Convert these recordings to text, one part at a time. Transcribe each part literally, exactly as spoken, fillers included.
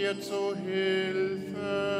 mir zu Hilfe.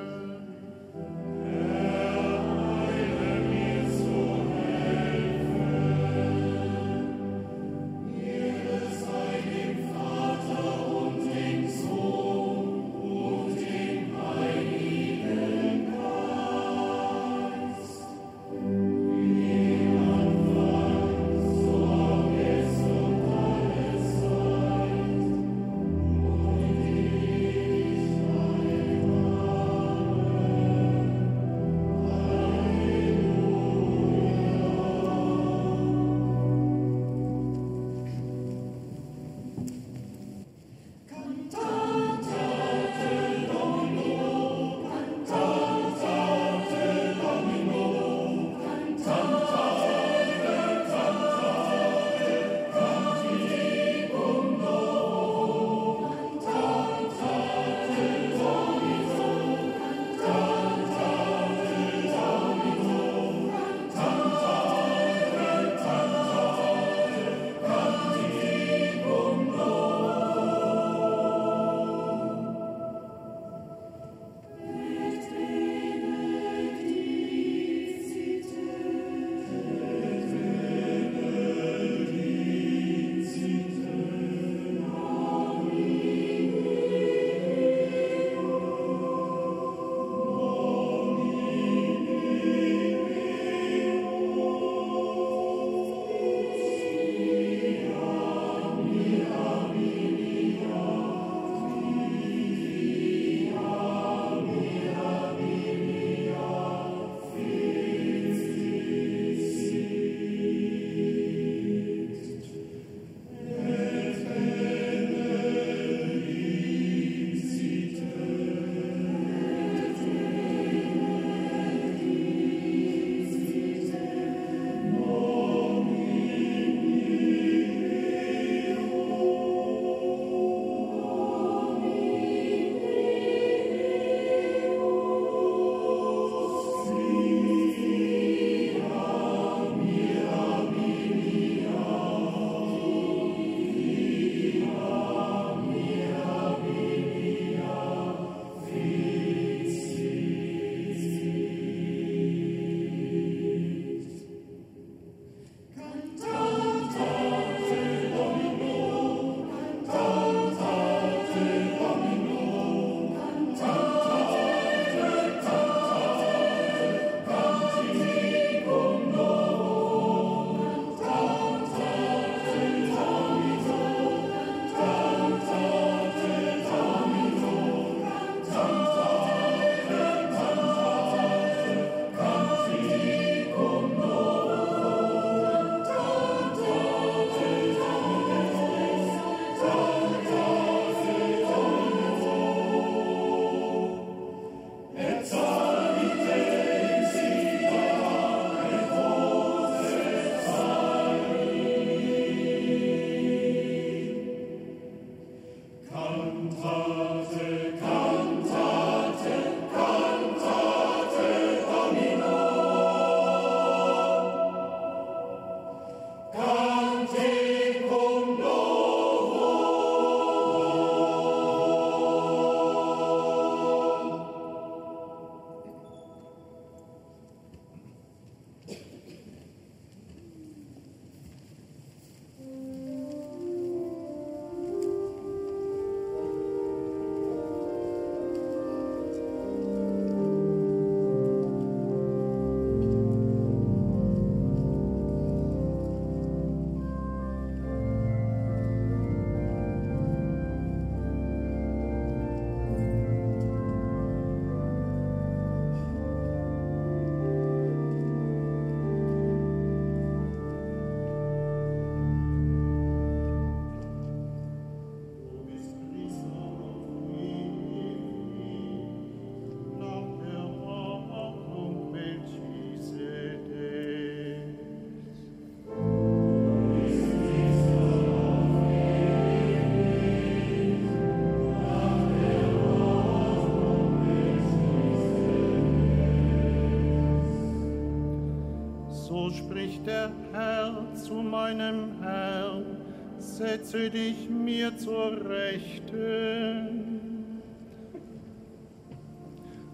meinem Herrn, setze dich mir zur Rechten.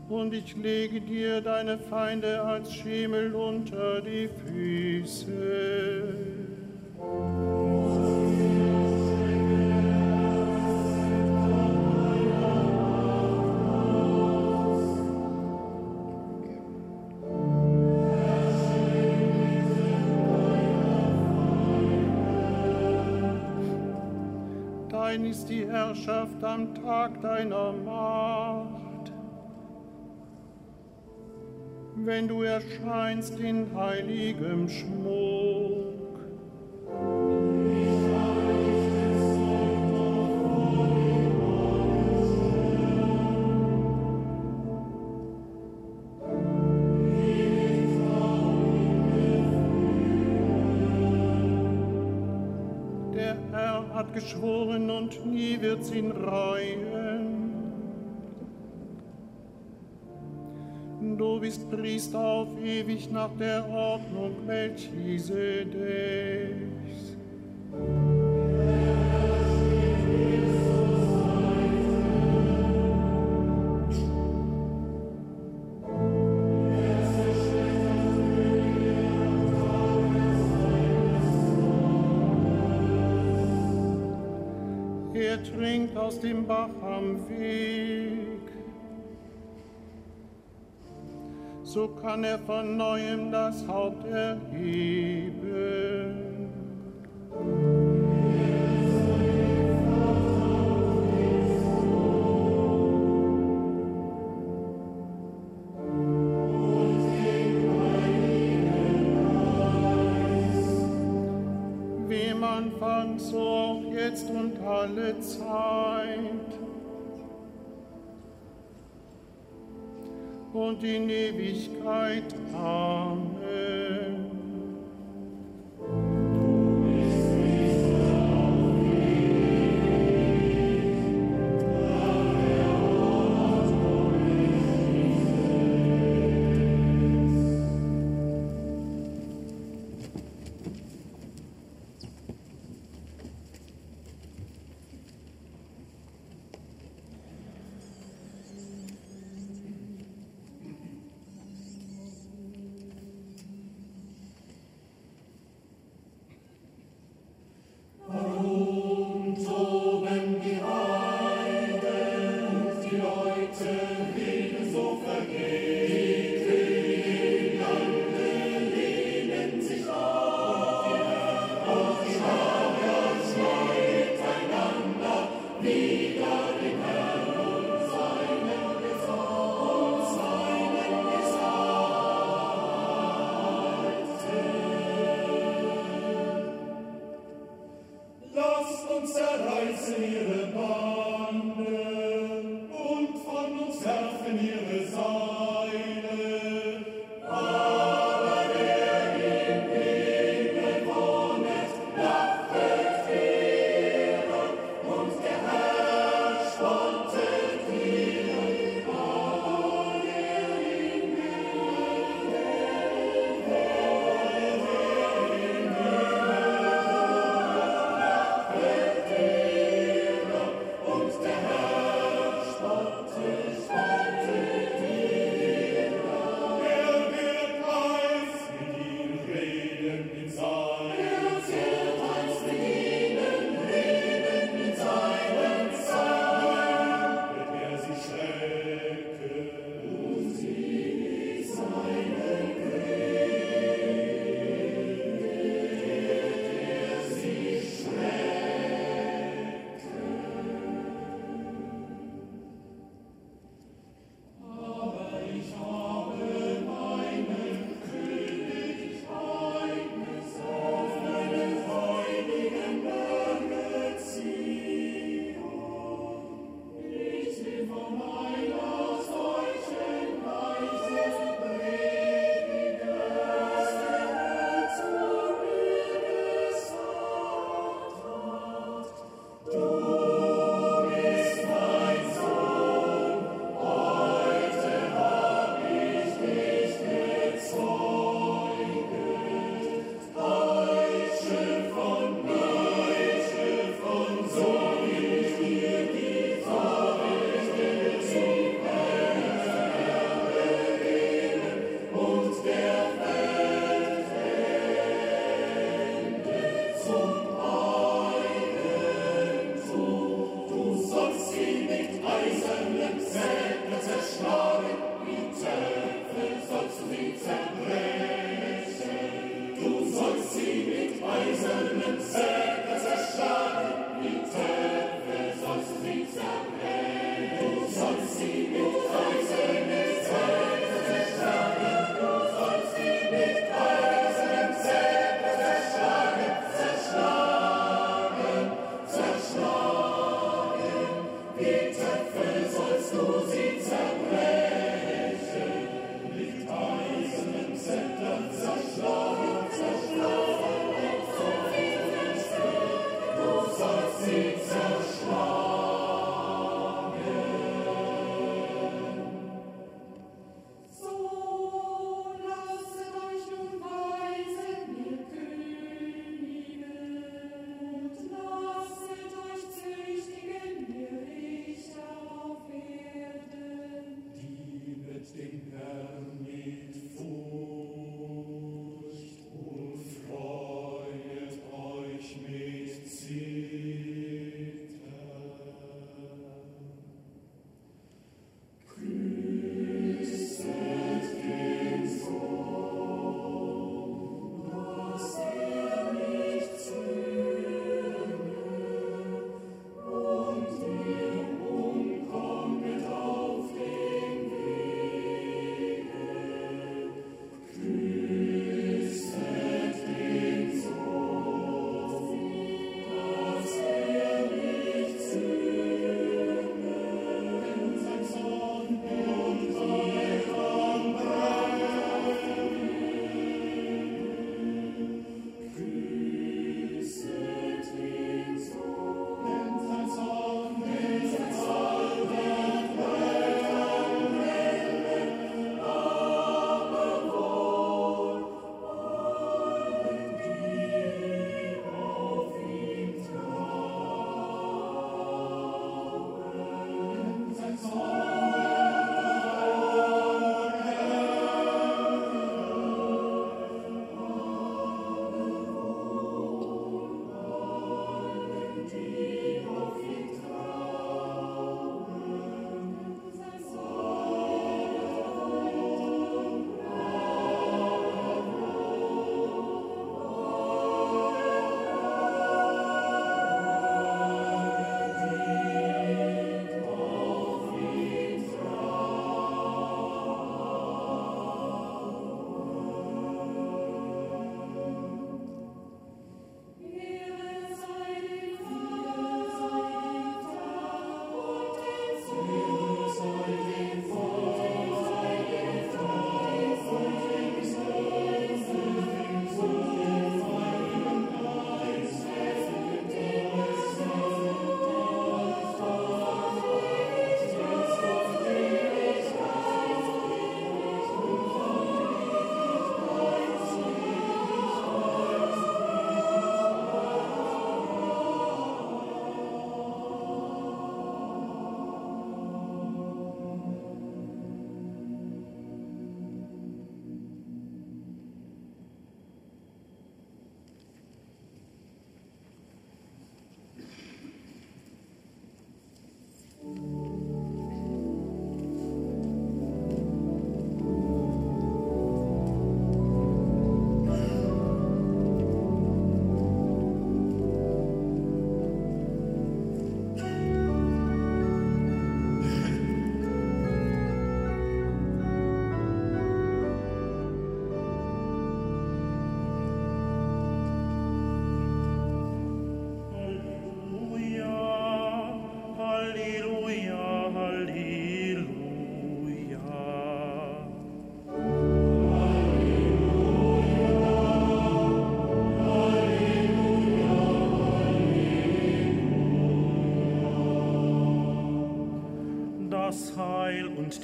Und ich lege dir deine Feinde als Schemel unter die Füße. Dein ist die Herrschaft am Tag deiner Macht, wenn du erscheinst in heiligem Schmuck. Der Herr hat geschworen und nie wird's ihn reuen. Du bist Priester auf ewig nach der Ordnung Melchisedeks. Er trinkt aus dem Bach am Weg. So kann er von neuem das Haupt erheben. Wie am Anfang, so auch jetzt und alle Zeit. Und in Ewigkeit. Amen.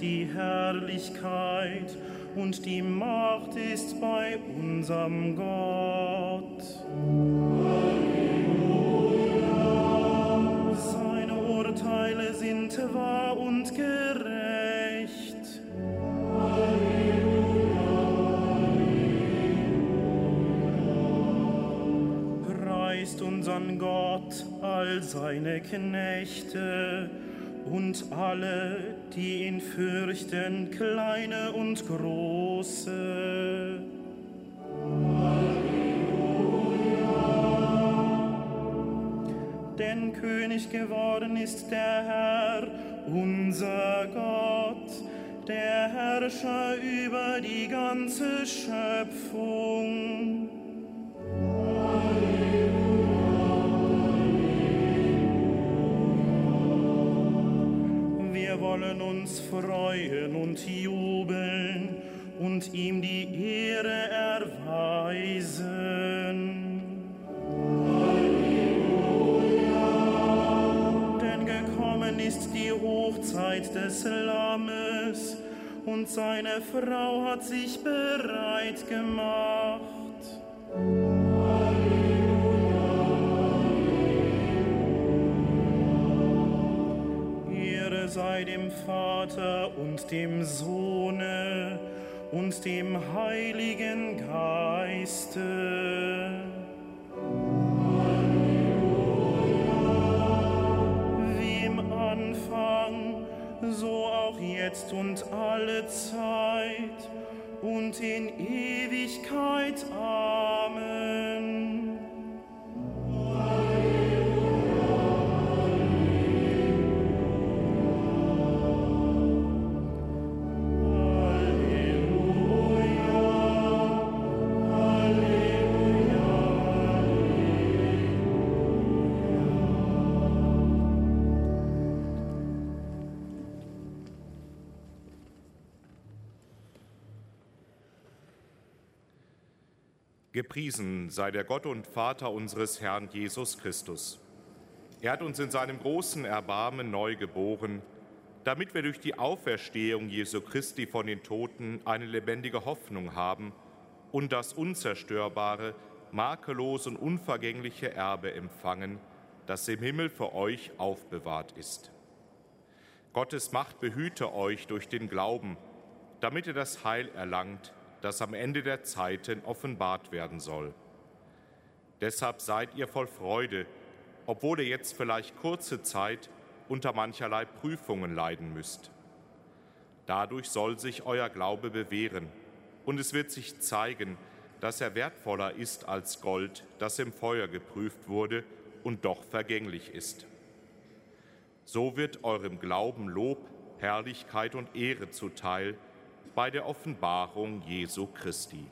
die Herrlichkeit und die Macht ist bei unserem Gott. Halleluja. Seine Urteile sind wahr und gerecht. Halleluja. Preist unseren Gott, all seine Knechte, und alle, die ihn fürchten, kleine und große. Halleluja. Denn König geworden ist der Herr, unser Gott, der Herrscher über die ganze Schöpfung. Wir wollen uns freuen und jubeln und ihm die Ehre erweisen. Halleluja. Denn gekommen ist die Hochzeit des Lammes und seine Frau hat sich bereit gemacht. Sei dem Vater und dem Sohne und dem Heiligen Geiste. Halleluja. Wie im Anfang, so auch jetzt und alle Zeit und in Ewigkeit. Amen. Gepriesen sei der Gott und Vater unseres Herrn Jesus Christus. Er hat uns in seinem großen Erbarmen neu geboren, damit wir durch die Auferstehung Jesu Christi von den Toten eine lebendige Hoffnung haben und das unzerstörbare, makellose und unvergängliche Erbe empfangen, das im Himmel für euch aufbewahrt ist. Gottes Macht behüte euch durch den Glauben, damit ihr das Heil erlangt, das am Ende der Zeiten offenbart werden soll. Deshalb seid ihr voll Freude, obwohl ihr jetzt vielleicht kurze Zeit unter mancherlei Prüfungen leiden müsst. Dadurch soll sich euer Glaube bewähren, und es wird sich zeigen, dass er wertvoller ist als Gold, das im Feuer geprüft wurde und doch vergänglich ist. So wird eurem Glauben Lob, Herrlichkeit und Ehre zuteil bei der Offenbarung Jesu Christi.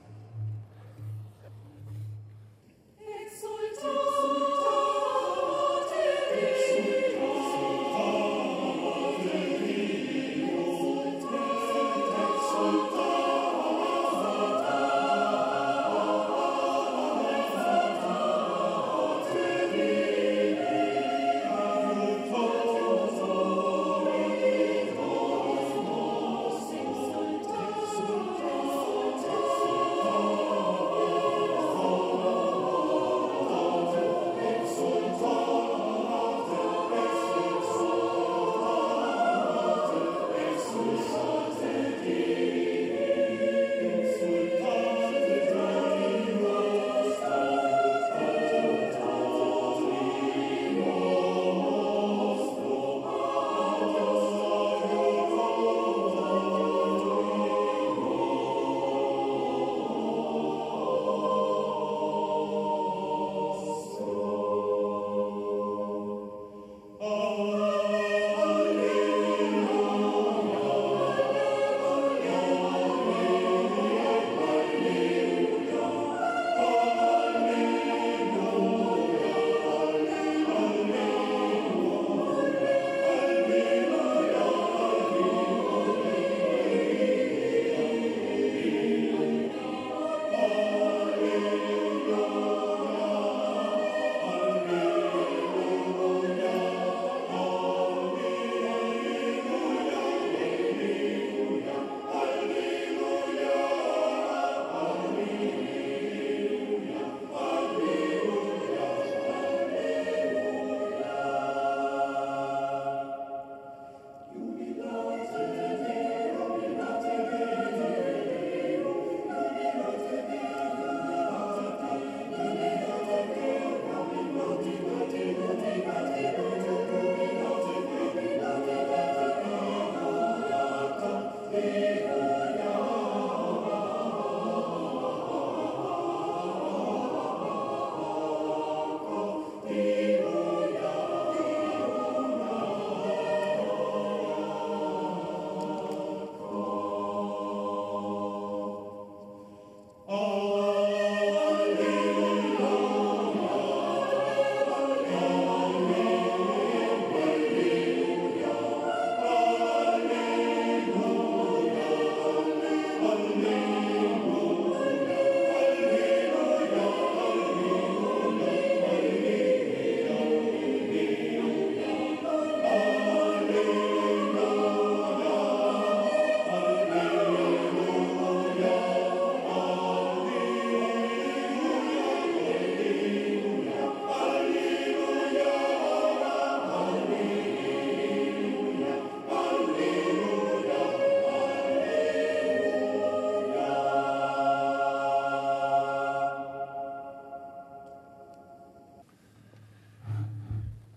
Oh,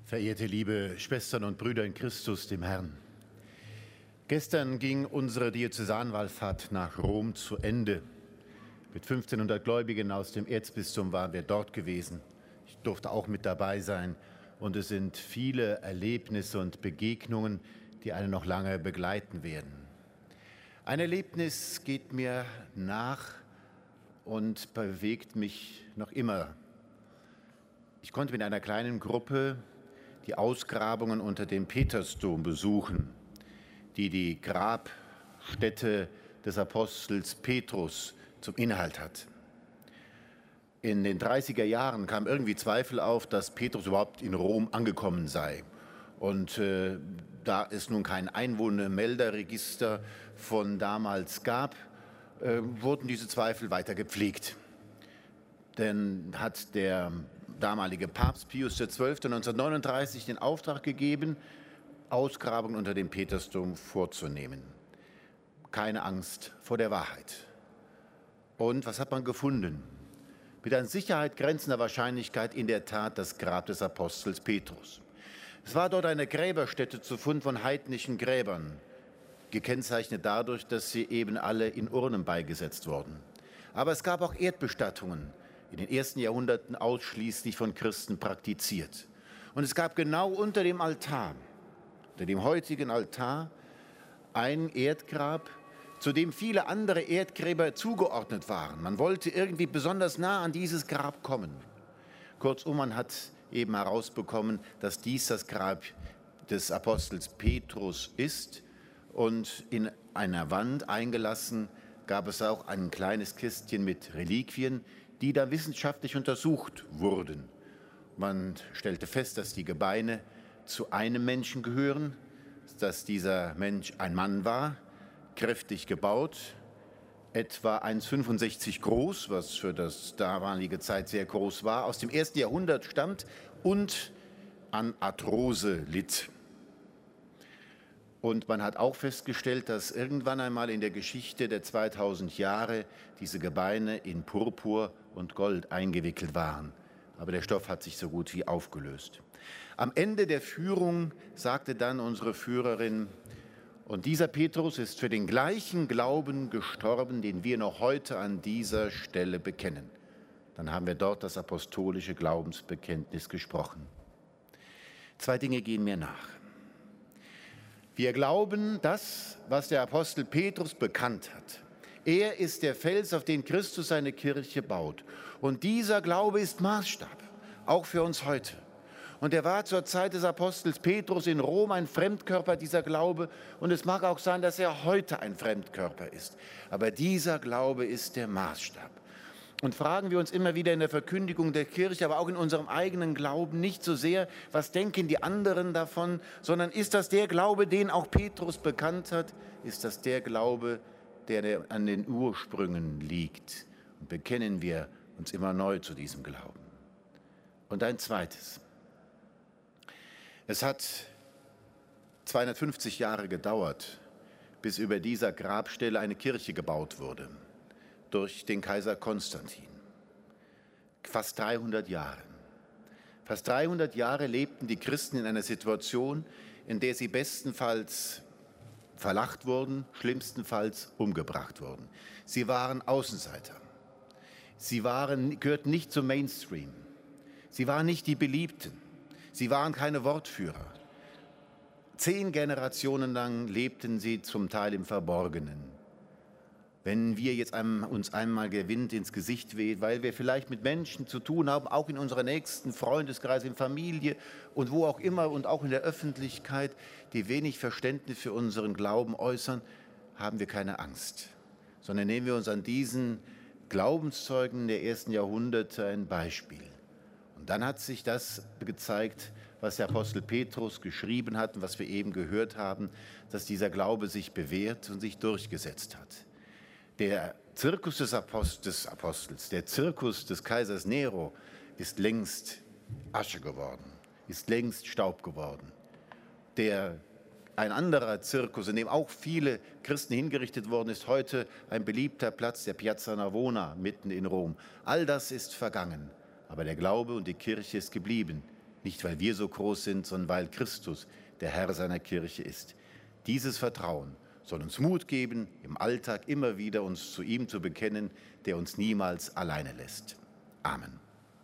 Verehrte liebe Schwestern und Brüder in Christus, dem Herrn. Gestern ging unsere Diözesanwallfahrt nach Rom zu Ende. Mit fünfzehnhundert Gläubigen aus dem Erzbistum waren wir dort gewesen. Ich durfte auch mit dabei sein. Und es sind viele Erlebnisse und Begegnungen, die einen noch lange begleiten werden. Ein Erlebnis geht mir nach und bewegt mich noch immer. Ich konnte mit einer kleinen Gruppe die Ausgrabungen unter dem Petersdom besuchen, die die Grabstätte des Apostels Petrus zum Inhalt hat. In den dreißiger Jahren kam irgendwie Zweifel auf, dass Petrus überhaupt in Rom angekommen sei. Und äh, da es nun kein Einwohnermelderegister von damals gab, äh, wurden diese Zweifel weiter gepflegt. Denn hat der damalige Papst Pius der Zwölfte neunzehnhundertneununddreißig den Auftrag gegeben, Ausgrabungen unter dem Petersdom vorzunehmen. Keine Angst vor der Wahrheit. Und was hat man gefunden? Mit an Sicherheit grenzender Wahrscheinlichkeit in der Tat das Grab des Apostels Petrus. Es war dort eine Gräberstätte zu Fund von heidnischen Gräbern, gekennzeichnet dadurch, dass sie eben alle in Urnen beigesetzt wurden. Aber es gab auch Erdbestattungen, in den ersten Jahrhunderten ausschließlich von Christen praktiziert. Und es gab genau unter dem Altar, unter dem heutigen Altar, ein Erdgrab, zu dem viele andere Erdgräber zugeordnet waren. Man wollte irgendwie besonders nah an dieses Grab kommen. Kurzum, man hat eben herausbekommen, dass dies das Grab des Apostels Petrus ist. Und in einer Wand eingelassen gab es auch ein kleines Kistchen mit Reliquien, die da wissenschaftlich untersucht wurden. Man stellte fest, dass die Gebeine zu einem Menschen gehören, dass dieser Mensch ein Mann war, kräftig gebaut, etwa eins Komma fünfundsechzig groß, was für das damalige Zeit sehr groß war, aus dem ersten Jahrhundert stammt und an Arthrose litt. Und man hat auch festgestellt, dass irgendwann einmal in der Geschichte der zweitausend Jahre diese Gebeine in Purpur und Gold eingewickelt waren. Aber der Stoff hat sich so gut wie aufgelöst. Am Ende der Führung sagte dann unsere Führerin: Und dieser Petrus ist für den gleichen Glauben gestorben, den wir noch heute an dieser Stelle bekennen. Dann haben wir dort das apostolische Glaubensbekenntnis gesprochen. Zwei Dinge gehen mir nach. Wir glauben das, was der Apostel Petrus bekannt hat. Er ist der Fels, auf den Christus seine Kirche baut. Und dieser Glaube ist Maßstab, auch für uns heute. Und er war zur Zeit des Apostels Petrus in Rom ein Fremdkörper, dieser Glaube. Und es mag auch sein, dass er heute ein Fremdkörper ist. Aber dieser Glaube ist der Maßstab. Und fragen wir uns immer wieder in der Verkündigung der Kirche, aber auch in unserem eigenen Glauben nicht so sehr, was denken die anderen davon, sondern ist das der Glaube, den auch Petrus bekannt hat? Ist das der Glaube, der an den Ursprüngen liegt? Und bekennen wir uns immer neu zu diesem Glauben. Und ein zweites. Es hat zweihundertfünfzig Jahre gedauert, bis über dieser Grabstelle eine Kirche gebaut wurde, durch den Kaiser Konstantin. Fast dreihundert Jahre. Fast dreihundert Jahre lebten die Christen in einer Situation, in der sie bestenfalls verlacht wurden, schlimmstenfalls umgebracht wurden. Sie waren Außenseiter. Sie waren, gehörten nicht zum Mainstream. Sie waren nicht die Beliebten. Sie waren keine Wortführer. Zehn Generationen lang lebten sie zum Teil im Verborgenen. Wenn wir jetzt uns einmal der Wind ins Gesicht weht, weil wir vielleicht mit Menschen zu tun haben, auch in unserer nächsten Freundeskreis, in Familie und wo auch immer und auch in der Öffentlichkeit, die wenig Verständnis für unseren Glauben äußern, haben wir keine Angst, sondern nehmen wir uns an diesen Glaubenszeugen der ersten Jahrhunderte ein Beispiel. Und dann hat sich das gezeigt, was der Apostel Petrus geschrieben hat und was wir eben gehört haben, dass dieser Glaube sich bewährt und sich durchgesetzt hat. Der Zirkus des Apostels, der Zirkus des Kaisers Nero ist längst Asche geworden, ist längst Staub geworden. Der, ein anderer Zirkus, in dem auch viele Christen hingerichtet worden ist, heute ein beliebter Platz, der Piazza Navona mitten in Rom. All das ist vergangen, aber der Glaube und die Kirche ist geblieben. nicht weil wir so groß sind, sondern weil Christus der Herr seiner Kirche ist. Dieses Vertrauen soll uns Mut geben, im Alltag immer wieder uns zu ihm zu bekennen, der uns niemals alleine lässt. Amen.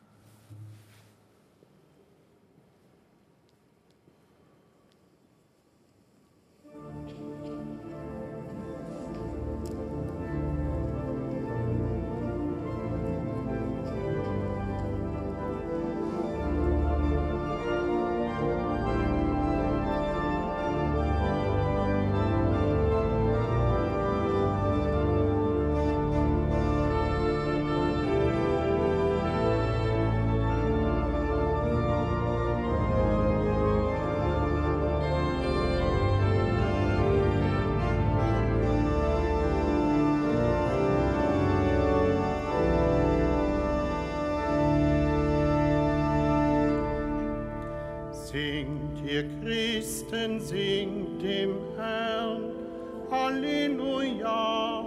Singt ihr Christen, singt dem Herrn, Halleluja,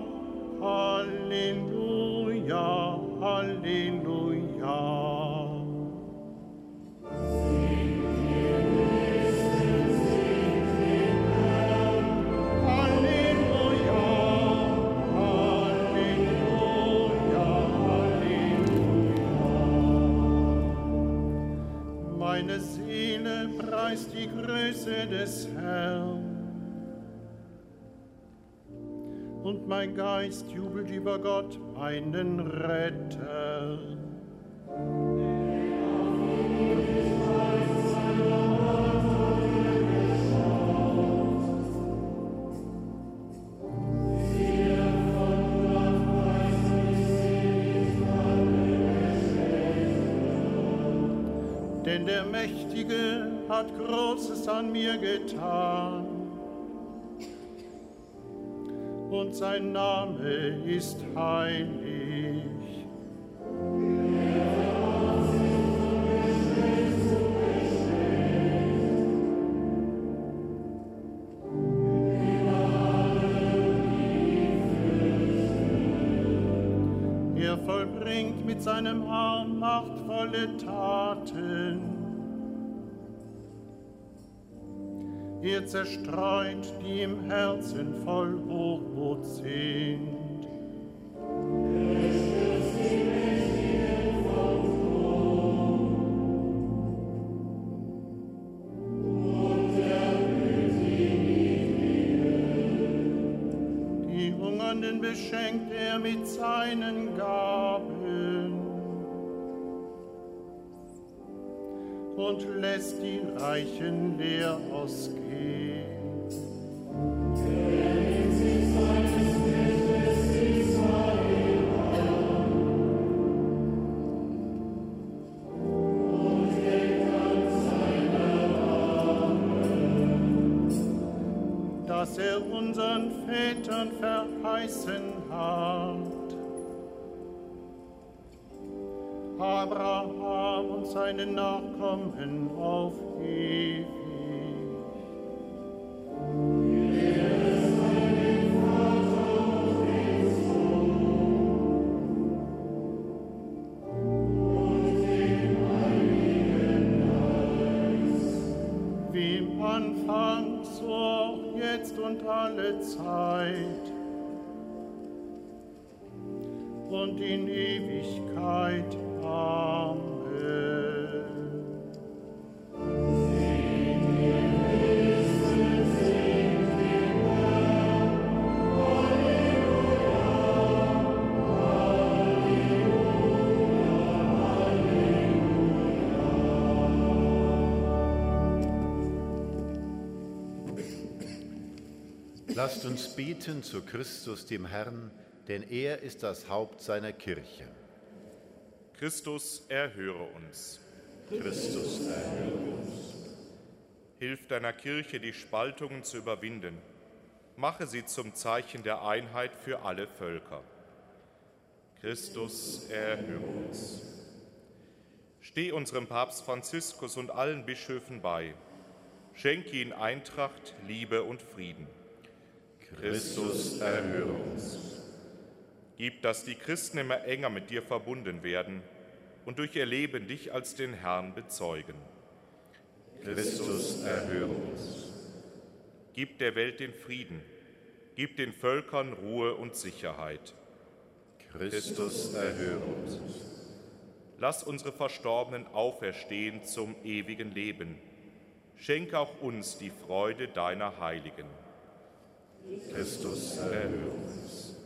Halleluja, Halleluja. Meine Seele preist die Größe des Herrn, und mein Geist jubelt über Gott, meinen Retter. Denn der Mächtige hat Großes an mir getan, und sein Name ist heilig. Er vollbringt mit seinem Arm machtvolle Taten. Er zerstreut, die im Herzen voll Hochmut sind. Die Hungernden beschenkt er mit seinen Gaben und lässt die Reichen leer ausgehen. Dass er unseren Vätern verheißen hat, Abraham und seine Nachkommen auf ewig. Wie im Anfang, so auch jetzt und alle Zeit und in Ewigkeit. Amen. Lasst uns beten zu Christus, dem Herrn, denn er ist das Haupt seiner Kirche. Christus, erhöre uns. Christus, erhöre uns. Hilf deiner Kirche, die Spaltungen zu überwinden. Mache sie zum Zeichen der Einheit für alle Völker. Christus, erhöre uns. Steh unserem Papst Franziskus und allen Bischöfen bei. Schenke ihnen Eintracht, Liebe und Frieden. Christus, erhöre uns. Gib, dass die Christen immer enger mit dir verbunden werden und durch ihr Leben dich als den Herrn bezeugen. Christus, erhöre uns. Gib der Welt den Frieden, gib den Völkern Ruhe und Sicherheit. Christus, erhöre uns. Lass unsere Verstorbenen auferstehen zum ewigen Leben. Schenke auch uns die Freude deiner Heiligen. Christus, erhöre uns.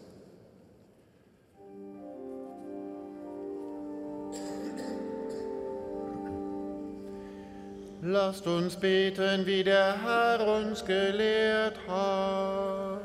Lasst uns beten, wie der Herr uns gelehrt hat.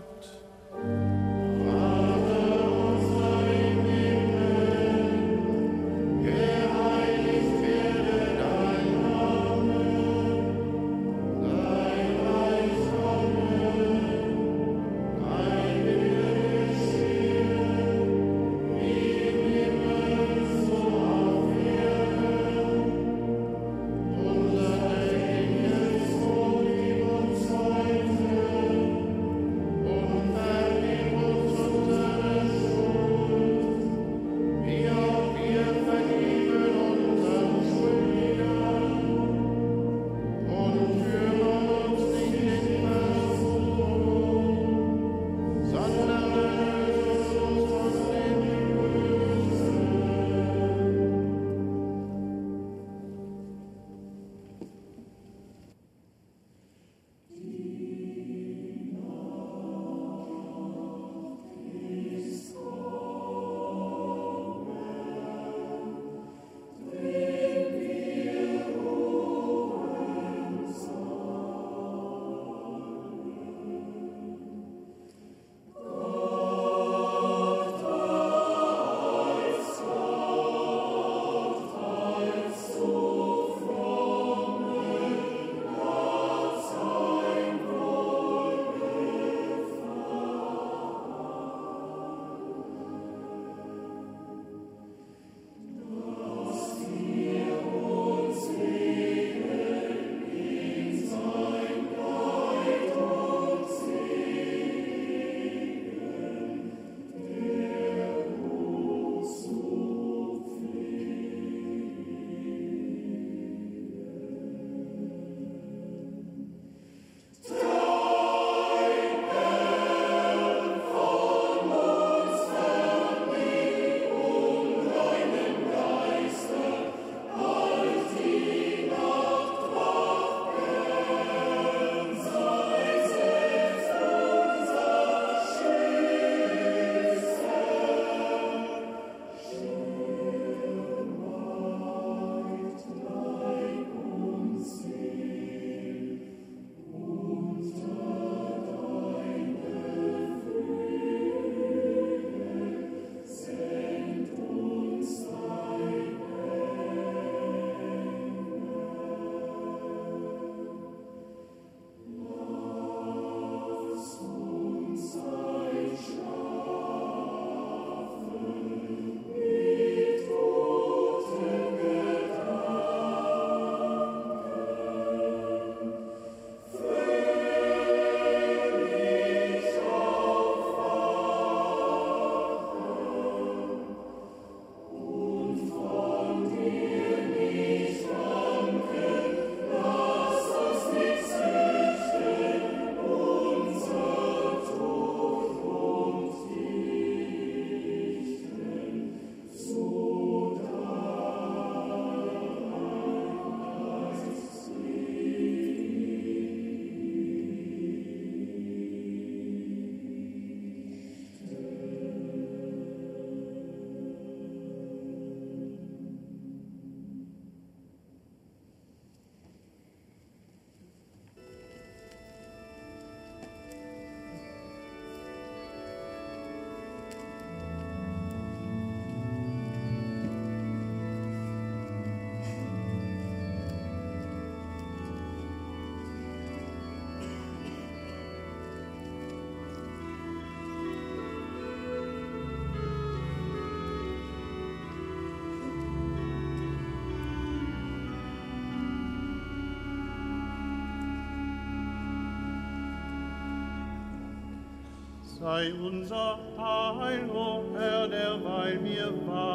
Sei unser Heil, o Herr, derweil wir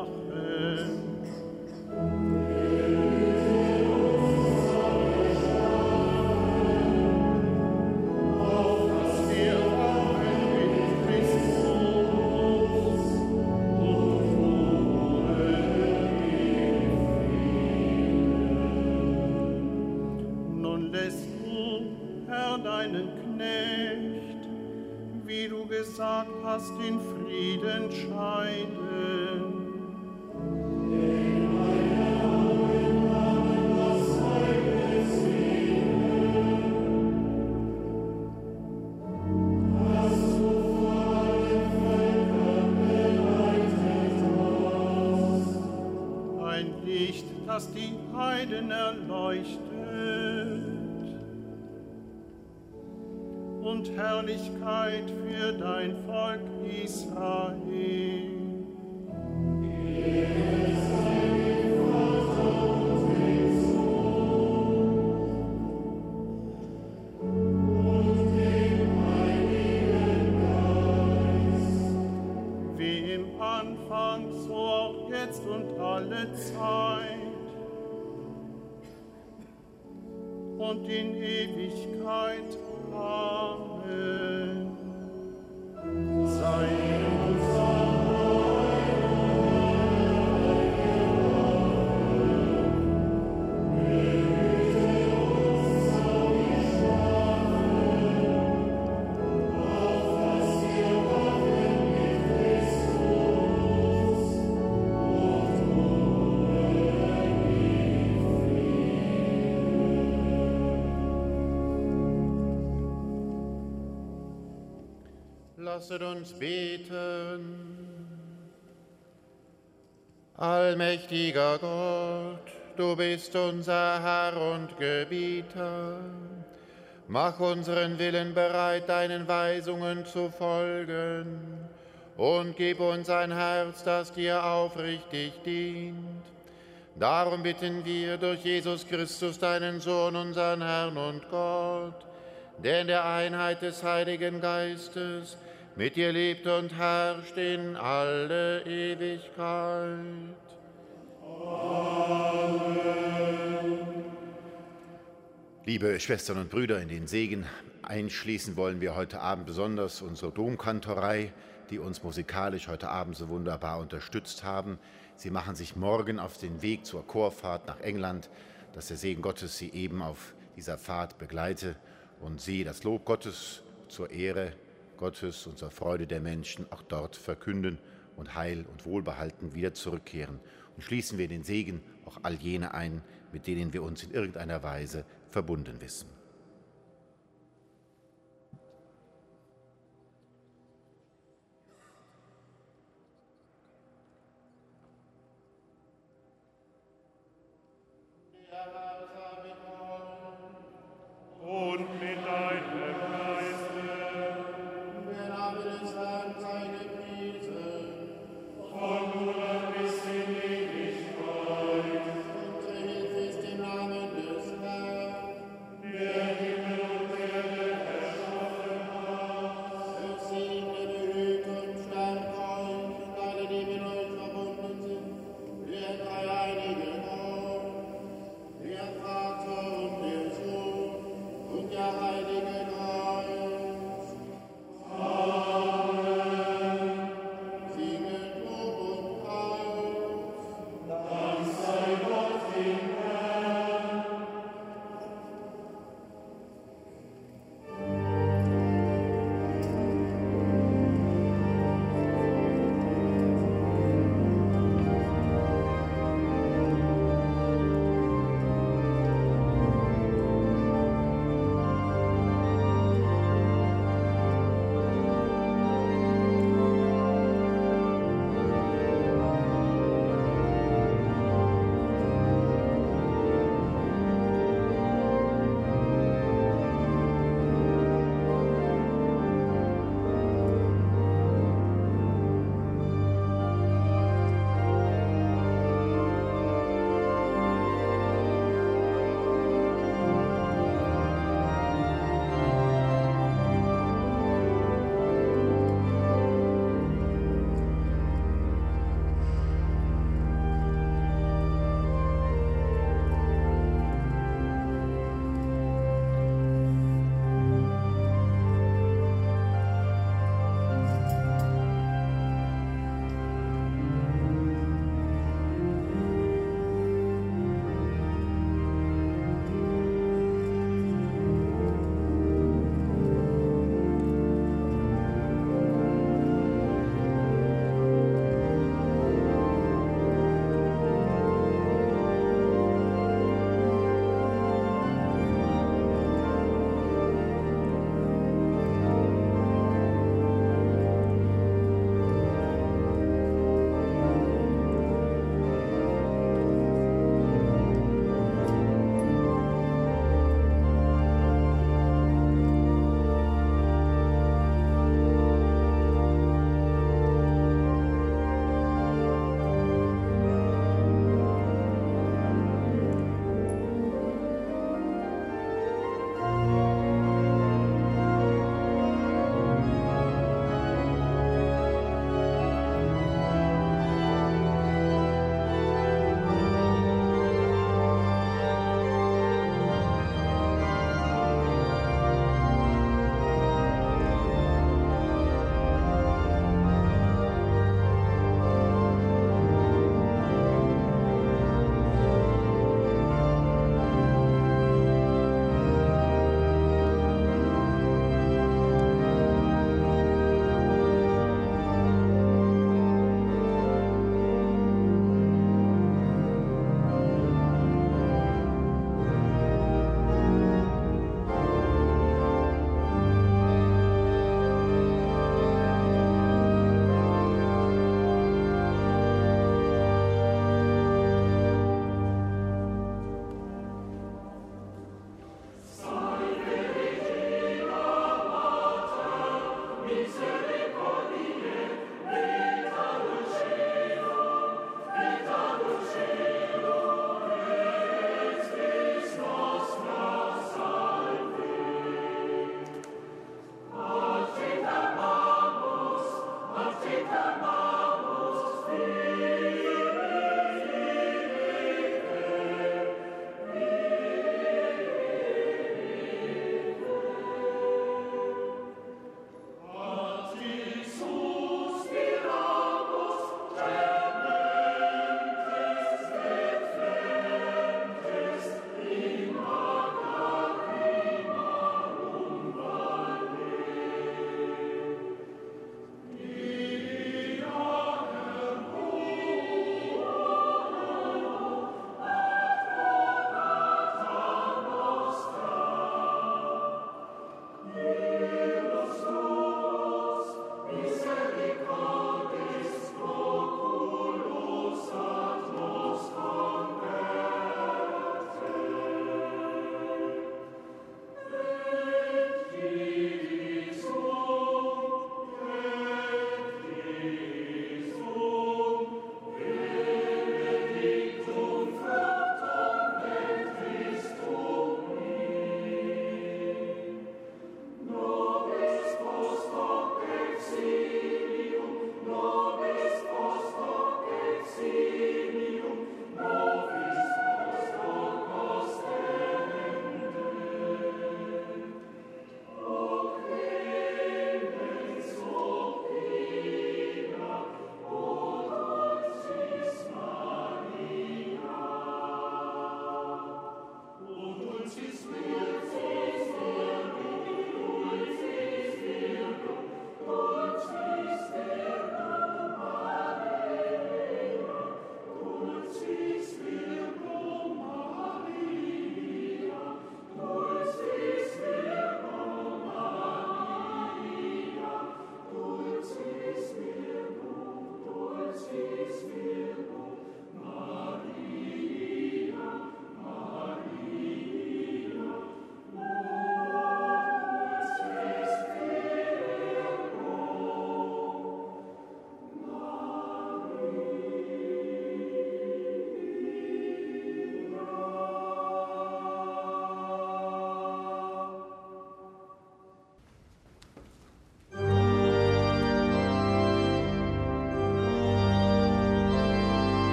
wachen. deinen Knecht, wie du gesagt hast, in Frieden scheiden. Das die Heiden erleuchtet und Herrlichkeit für dein Volk Israel. Wie im Anfang, so auch jetzt und alle Zeit und in Ewigkeit. Amen. Sei uns Lasset uns beten. Allmächtiger Gott, du bist unser Herr und Gebieter. Mach unseren Willen bereit, deinen Weisungen zu folgen, und gib uns ein Herz, das dir aufrichtig dient. Darum bitten wir durch Jesus Christus, deinen Sohn, unseren Herrn und Gott, der in der Einheit des Heiligen Geistes mit dir lebt und herrscht in alle Ewigkeit. Amen. Liebe Schwestern und Brüder, in den Segen einschließen wollen wir heute Abend besonders unsere Domkantorei, die uns musikalisch heute Abend so wunderbar unterstützt haben. Sie machen sich morgen auf den Weg zur Chorfahrt nach England, dass der Segen Gottes sie eben auf dieser Fahrt begleite und sie das Lob Gottes zur Ehre Gottes und zur Freude der Menschen auch dort verkünden und heil und wohlbehalten wieder zurückkehren. Und schließen wir den Segen auch all jene ein, mit denen wir uns in irgendeiner Weise verbunden wissen.